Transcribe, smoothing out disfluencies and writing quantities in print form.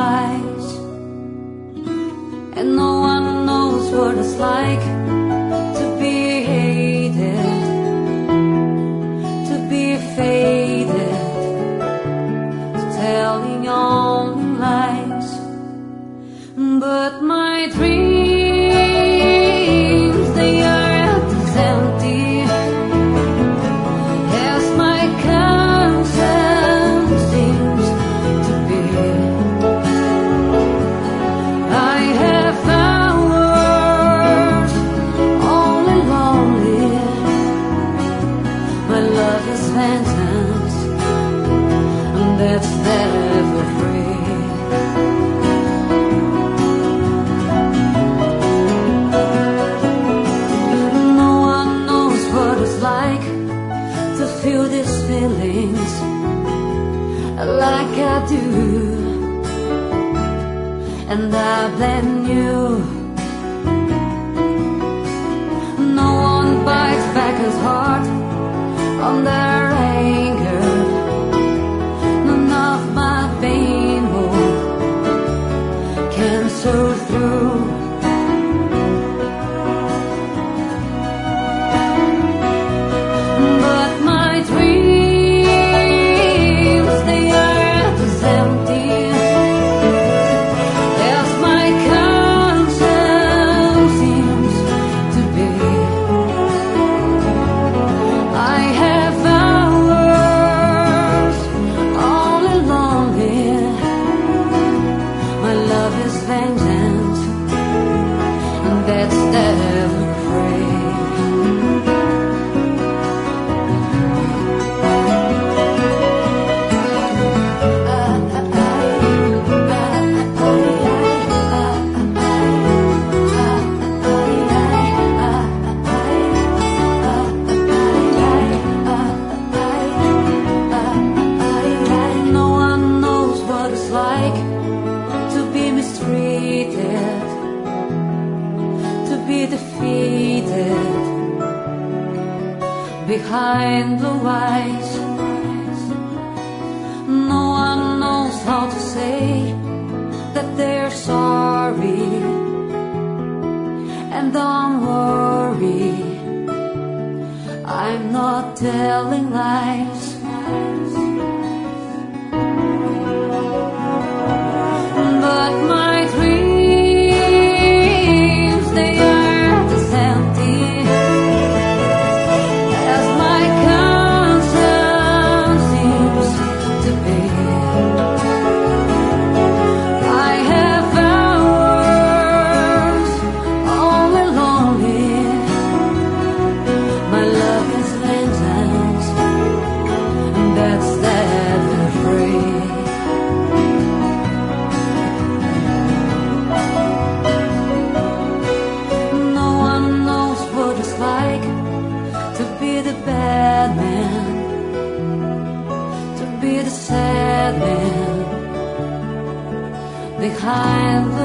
wise, and no one knows what it's like to be hated, to be faded, telling only lies. But my dreams, they are as empty as my conscience seems to be. I have hours only lonely. My love is vengeance, and that's never free. Feel these feelings like I do, and I blame you. No one bites back his heart on their anger. None of my pain can soar through. Vengeance, and that's never free. No one knows what it's like to be mistreated, to be defeated behind blue eyes. No one knows how to say that they're sorry, and don't worry, I'm not telling lies. But my dreams, they are as empty as my conscience seems to be. I have hours only lonely. My love is vengeance, and that's never free. To be the bad man, to be the sad man behind